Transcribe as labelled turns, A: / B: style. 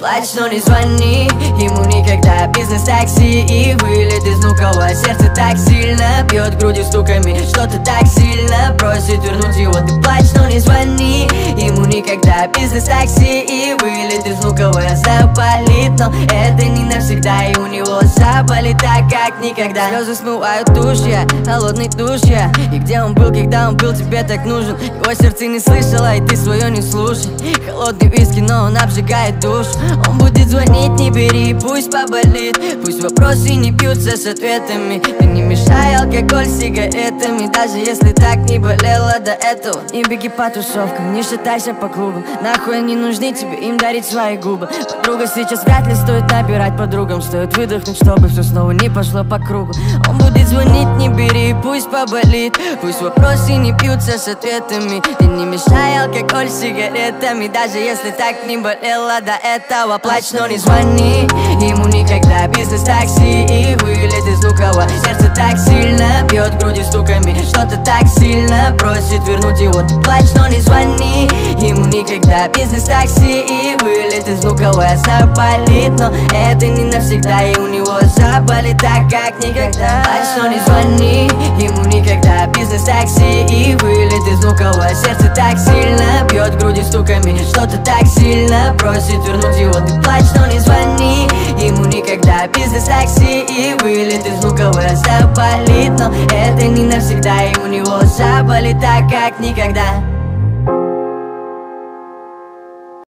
A: Плачь, но не звони ему никогда. Бизнес-такси и вылет из внукового. Сердце так сильно бьет грудью стуками, что-то так сильно просит вернуть его. Ты плачь, но не звони ему никогда. Бизнес-такси и вылет из внукового. Заболит, но это не навсегда. И у него заболит так, как никогда. Слезы смывают душ, я холодный душ, я. И где он был, когда он был тебе так нужен? Его сердце не слышало, и ты свое не слушай. Холодный виски, но он обжигает душу. Он будет звонить, не бери, пусть поболит. Пусть вопросы не бьются с ответами. Ты не мешай алкоголь с сигаретами. Даже если так не болело до этого. Не беги по тусовкам, не шатайся по клубам. Нахуй они нужны тебе, им дарить свои губы. Подруга сейчас вряд ли стоит набирать подругам. Стоит выдохнуть, чтобы все снова не пошло по кругу. Он будет звонить, не бери, пусть поболит. Пусть вопросы не бьются с ответами. Ты не мешай алкоголь с сигаретами. Даже если так не болело до этого. Плачь, но не звони ему никогда. Бизнес-такси и вылет из внукового. Сердце так сильно бьет груди стуками, что-то так сильно просит вернуть его. Ты плачь, но не звони ему никогда. Бизнес-такси и вылет из внукового. Заболит, но это не навсегда. И у него заболит так, как никогда. Плачь, но не звони ему никогда. Бизнес-такси и вылет из внукового. Сердце так сильно бьет груди стуками, что-то так сильно просит вернуть его. Ты плачь, но не звони ему никогда. Бизнес-такси и вылет из внукового. Заболит, но это не навсегда. И у него заболит так, как никогда.